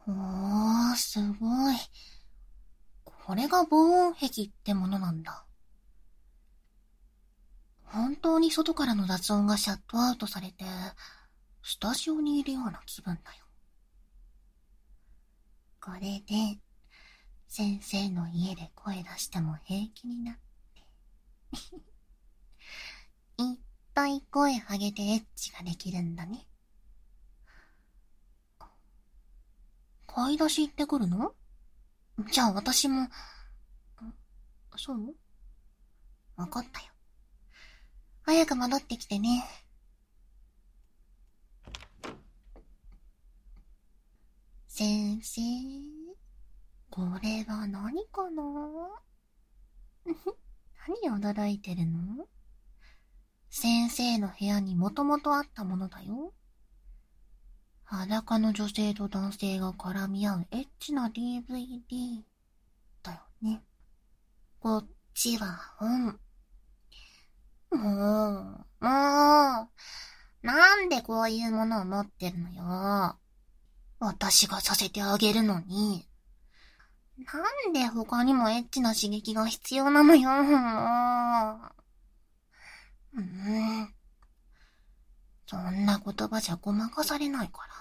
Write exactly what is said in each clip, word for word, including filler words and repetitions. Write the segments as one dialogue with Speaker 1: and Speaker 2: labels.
Speaker 1: おー、すごい。これが防音壁ってものなんだ。本当に外からの雑音がシャットアウトされて、スタジオにいるような気分だよ。これで、先生の家で声出しても平気になって。いっぱい声上げてエッチができるんだね。買い出し行ってくるの？じゃあ私も、そう？わかったよ。早く戻ってきてね。先生、これは何かな？何驚いてるの？先生の部屋にもともとあったものだよ。裸の女性と男性が絡み合うエッチな ディーブイディー だよね。こっちは本。もう、もう、なんでこういうものを持ってるのよ。私がさせてあげるのに。なんで他にもエッチな刺激が必要なのよ、もう。うーん。そんな言葉じゃごまかされないから。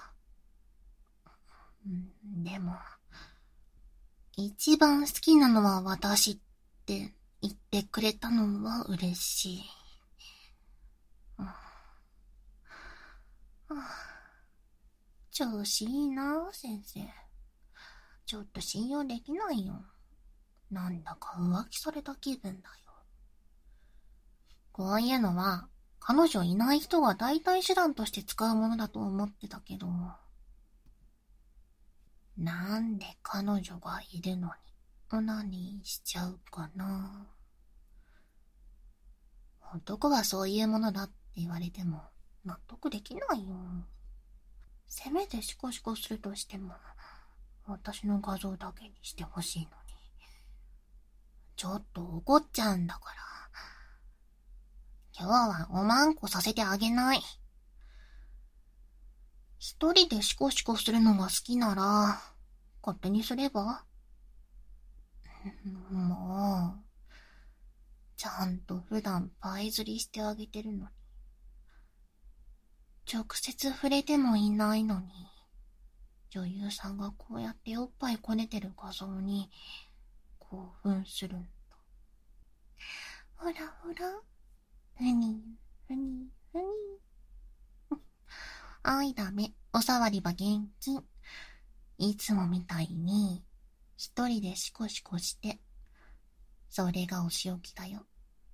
Speaker 1: でも、一番好きなのは私って言ってくれたのは嬉しい。調子いいな、先生。ちょっと信用できないよ。なんだか浮気された気分だよ。こういうのは、彼女いない人が代替手段として使うものだと思ってたけど、なんで彼女がいるのにオナニーしちゃうかな。男はそういうものだって言われても納得できないよ。せめてシコシコするとしても、私の画像だけにしてほしいのに。ちょっと怒っちゃうんだから。今日はおまんこさせてあげない。一人でシコシコするのが好きなら、勝手にすれば？もう、ちゃんと普段パイ釣りしてあげてるのに。直接触れてもいないのに、女優さんがこうやっておっぱいこねてる画像に興奮するんだ。ほらほら、ふにふにふに。あいだめ、おさわりは厳禁。いつもみたいに一人でシコシコして、それがお仕置きだよ。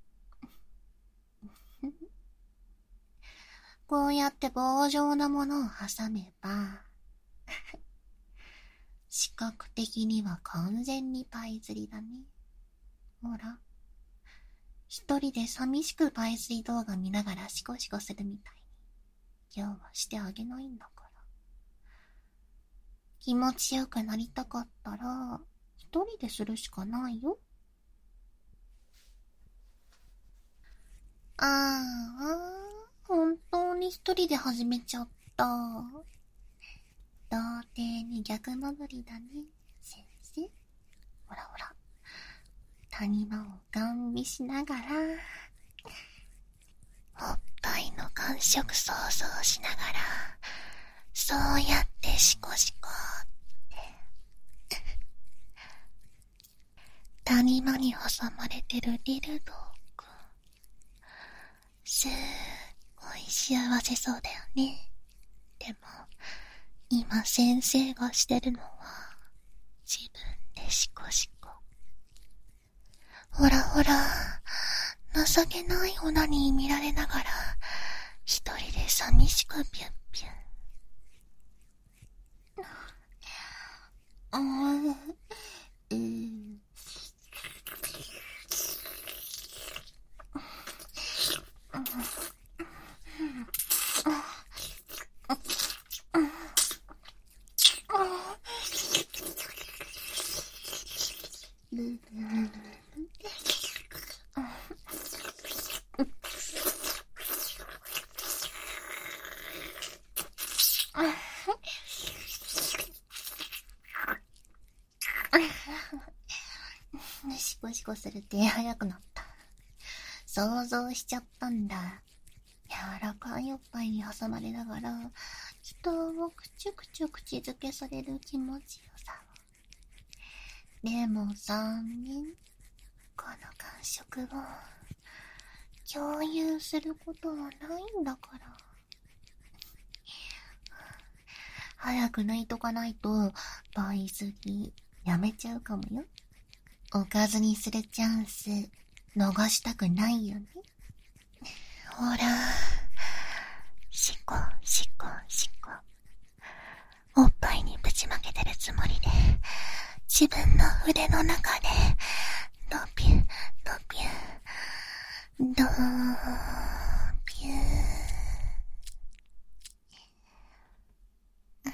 Speaker 1: こうやって棒状のものを挟めば視覚的には完全にパイ釣りだね。ほら、一人で寂しくパイ釣り動画見ながらシコシコするみたいに今日はしてあげないんだから。気持ちよくなりたかったら一人でするしかないよ。ああ、本当に一人で始めちゃった。童貞に逆戻りだね、先生。ほらほら、谷間をガン見しながら、おっぱいの感触想像しながら、そうやってシコシコって。谷間に挟まれてるリルドーくん。すっごい幸せそうだよね。でも、今先生がしてるのは自分でシコシコ。ほらほら、情けないオナニー見られながら一人で寂しくピュンピュン。あー、うん、 シコするって早くなった。想像しちゃったんだ。柔らかいおっぱいに挟まれながら、人をくちゅくちゅ口づけされる気持ちよさを。でも残念。この感触を共有することはないんだから。早く泣いとかないと、倍過ぎ、やめちゃうかもよ。おかずにするチャンス、逃したくないよね。ほら、しこ、しこ、しこ。おっぱいにぶちまけてるつもりで、自分の腕の中で、ドピュ、ドピュ、ドピュー。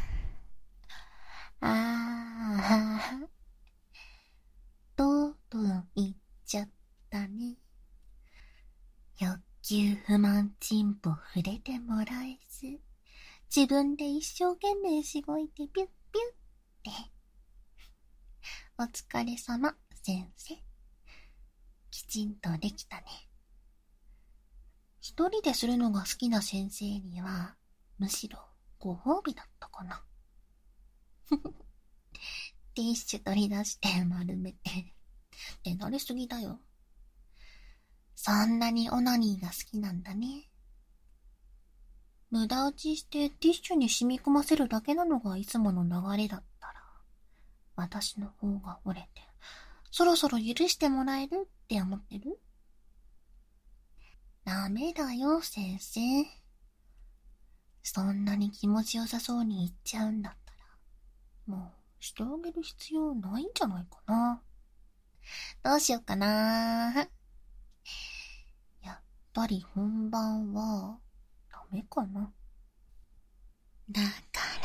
Speaker 1: あー、とうとう言っちゃったね。欲求不満チンポ触れてもらえず、自分で一生懸命しごいてピュッピュッって。お疲れ様、先生。きちんとできたね。一人でするのが好きな先生には、むしろご褒美だったかな。ティッシュ取り出して丸めて。手慣れすぎだよ。そんなにオナニーが好きなんだね。無駄打ちしてティッシュに染み込ませるだけなのがいつもの流れだったら、私の方が折れて、そろそろ許してもらえるって思ってる？ダメだよ、先生。そんなに気持ちよさそうに言っちゃうんだったら、もうしてあげる必要ないんじゃないかな。どうしようかな。やっぱり本番はダメかな。だから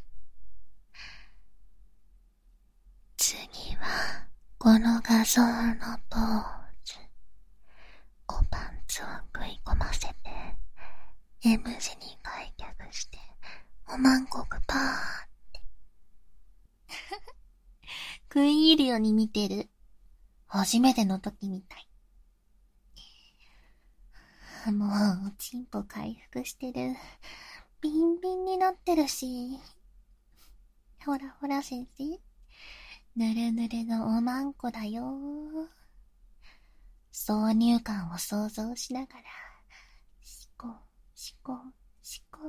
Speaker 1: 次はこの画像のポーズ。おパンツを食い込ませて M 字に開脚しておまんこくパーって食い入るように見てる。初めての時みたい。もうおちんぽ回復してる。ビンビンになってるし。ほらほら先生、ぬるぬるのおまんこだよ。挿入感を想像しながら、しこしこしこ。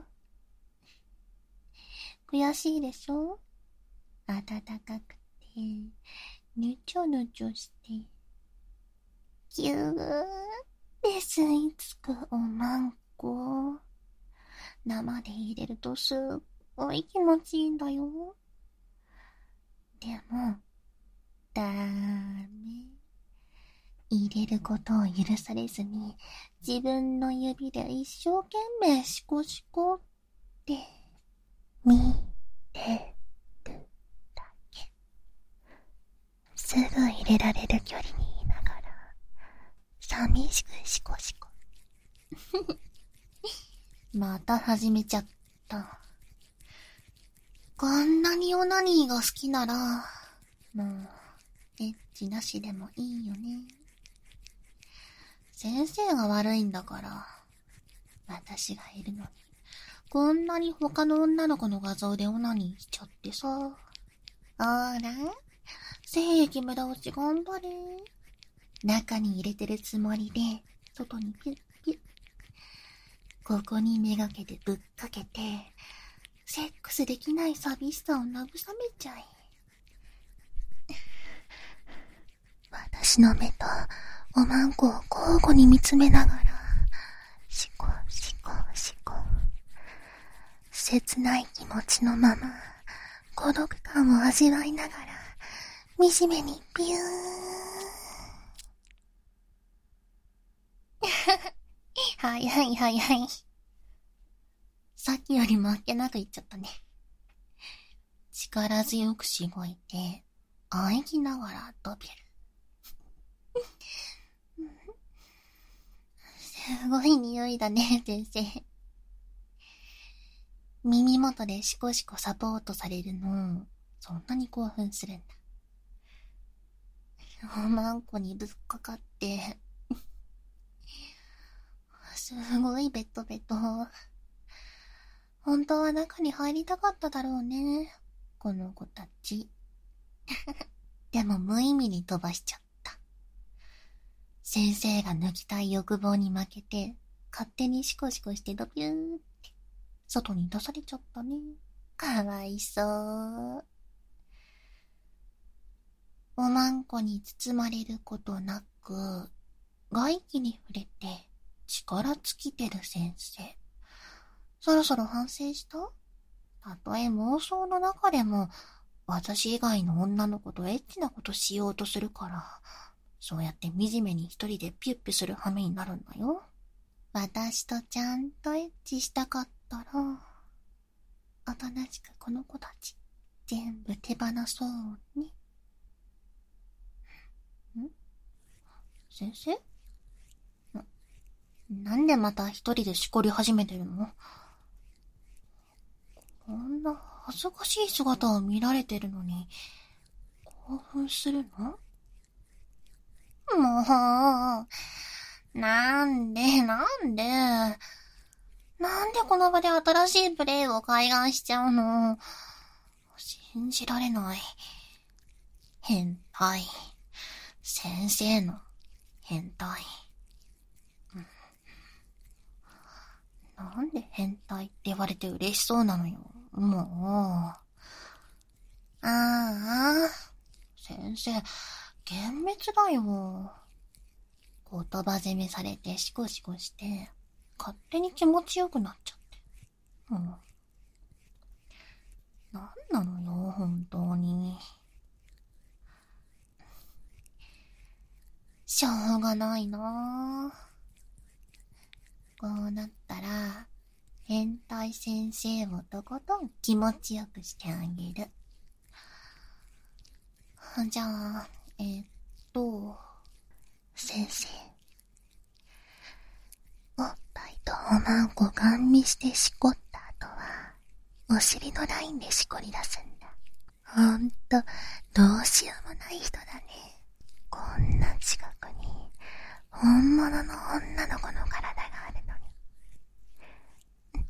Speaker 1: 悔しいでしょ？暖かくてぬちょぬちょしてぎゅーって吸い付くおまんこ。生で入れるとすっごい気持ちいいんだよ。でもダメ。入れることを許されずに自分の指で一生懸命シコシコって見てるだけ。すぐ入れられる距離にいながら寂しくシコシコ。また始めちゃった。こんなにオナニーが好きならもうエッチなしでもいいよね。先生が悪いんだから。私がいるのにこんなに他の女の子の画像でオナニーしちゃってさ。ほら、精液無駄落ち頑張れ。中に入れてるつもりで外にピュッピュッ。ここにめがけてぶっかけてセックスできない寂しさを慰めちゃい。私の目とおまんこを交互に見つめながらシコシコシコ。切ない気持ちのまま孤独感を味わいながら惨めにピューはいはいはいはい。さっきよりもあっけなく言っちゃったね。力強くしごいて喘ぎながらドビル。すごい匂いだね、先生。耳元でシコシコサポートされるの、そんなに興奮するんだ。 おまんこにぶっかかって、すごいベトベト。本当は中に入りたかっただろうね、この子たち。でも無意味に飛ばしちゃった。先生が抜きたい欲望に負けて、勝手にシコシコしてドビューって、外に出されちゃったね。かわいそう。おまんこに包まれることなく、外気に触れて力尽きてる先生。そろそろ反省した？たとえ妄想の中でも、私以外の女の子とエッチなことしようとするから、そうやって惨めに一人でピュッピュする羽目になるんだよ。私とちゃんとエッチしたかったら、おとなしくこの子たち、全部手放そうね。ん？先生？な、なんでまた一人でしこり始めてるの？こんな恥ずかしい姿を見られてるのに、興奮するの？もう、なんで、なんで、なんでこの場で新しいプレイを開眼しちゃうの？信じられない。変態。先生の変態。なんで変態って言われて嬉しそうなのよ。もう。ああ、先生、幻滅だよ。言葉攻めされてシコシコして、勝手に気持ちよくなっちゃって。うん。なんなのよ、本当に。しょうがないなぁ。こうなったら、変態先生をとことん気持ちよくしてあげる。じゃあ、えー、っと、先生。おっぱいとおまんこガン見してしこった後は、お尻のラインでしこり出すんだ。ほんと、どうしようもない人だね。こんな近くに、本物の女の子の体があるのに。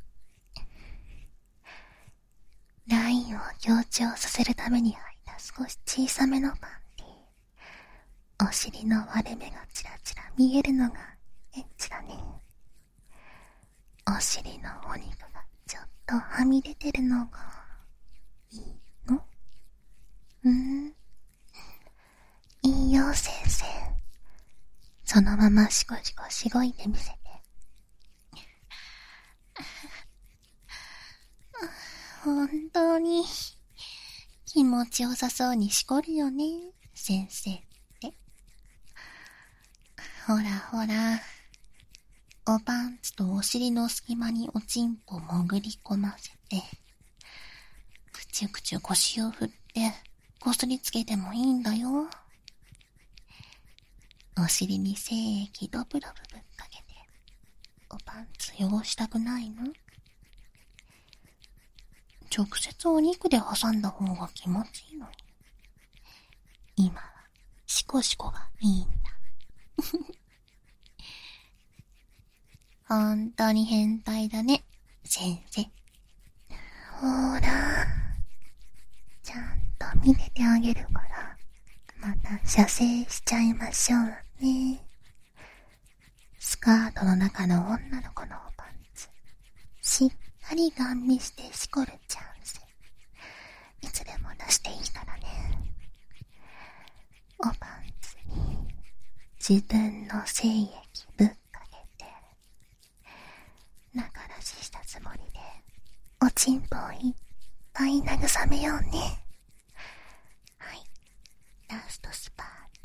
Speaker 1: ラインを強調させるために履いた少し小さめのパンティ。お尻の割れ目がチラチラ見えるのがエッチだね。お尻のお肉がちょっとはみ出てるのがいいの？うーん。いいよ先生。そのままシコシコしごいてみせて。本当に気持ちよさそうにしこるよね、先生って。ほらほら、おパンツとお尻の隙間におちんぽ潜り込ませて、くちゅくちゅ腰を振ってこすりつけてもいいんだよ。お尻に精液ドブドブぶっかけて、おパンツ汚したくないの？直接お肉で挟んだ方が気持ちいいのに。今はシコシコがいいんだ。ほんとに変態だね、先生。ほーら、ちゃんと見ててあげるから、また射精しちゃいましょうね。スカートの中の女の子のおパンツ、しっかりガン見してしこるチャンス。いつでも出していいからね。おパンツに自分の精液ぶっかけて、中出ししたつもりで、おちんぽをいっぱい慰めようね。はい、ラストスパート。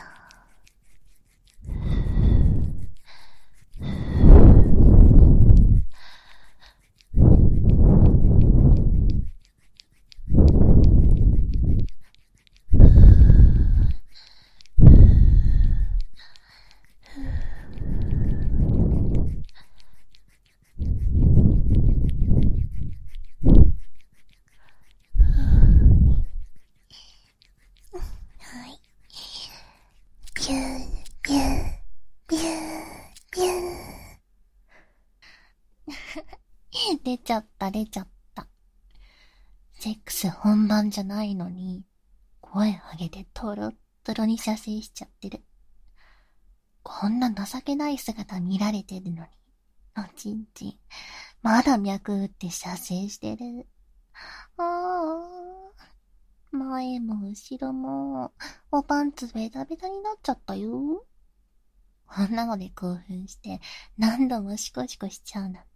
Speaker 1: はい、 が出ちゃった。セックス本番じゃないのに、声上げてトロットロに射精しちゃってる。こんな情けない姿見られてるのに、おちんちん、まだ脈打って射精してる。ああ、前も後ろも、おパンツベタベタになっちゃったよ。こんなので興奮して、何度もシコシコしちゃうなんて。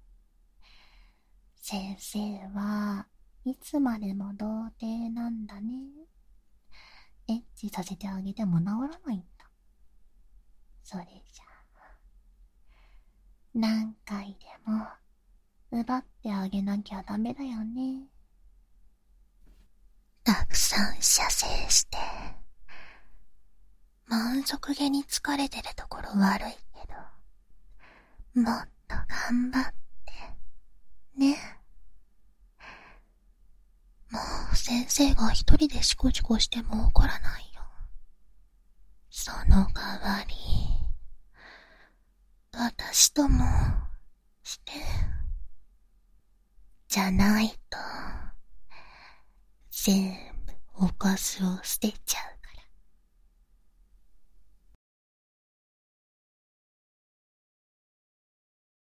Speaker 1: 先生はいつまでも童貞なんだね。エッチさせてあげても治らないんだ。それじゃあ、何回でも奪ってあげなきゃダメだよね。たくさん射精して、満足げに疲れてるところ悪いけど、もっと頑張って、ね。もう先生が一人でシコシコしても怒らないよ。その代わり、私ともして。じゃないと、全部おかずを捨てちゃう